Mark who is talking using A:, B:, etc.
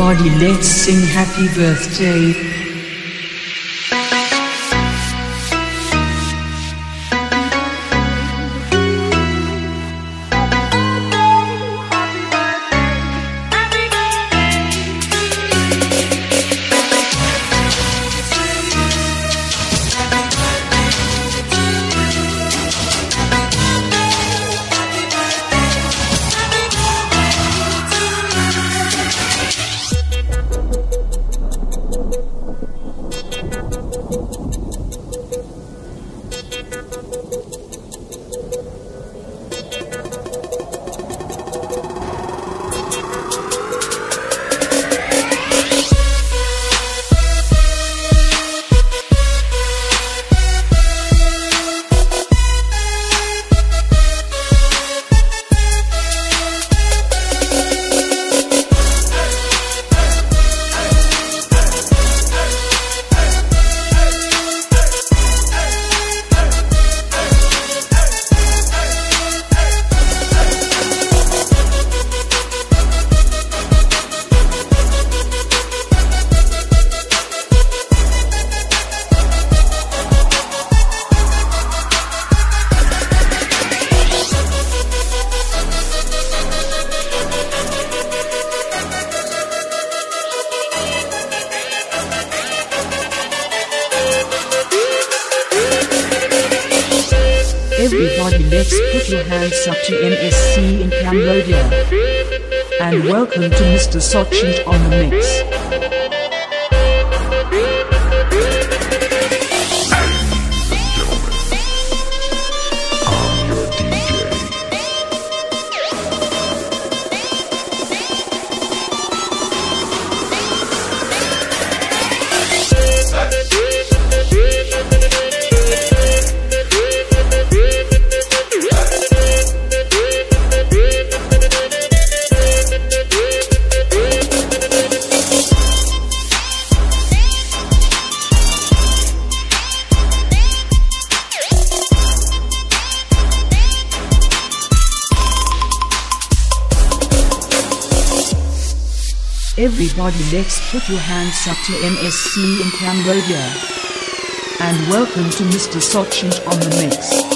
A: Everybody, let's sing happy birthday. Everybody, let's put your hands up to MSC in Cambodia. And welcome to Mr. Sochint on the mix. Everybody, let's put your hands up to MSC in Cambodia. And welcome to Mr. Sochint on the mix.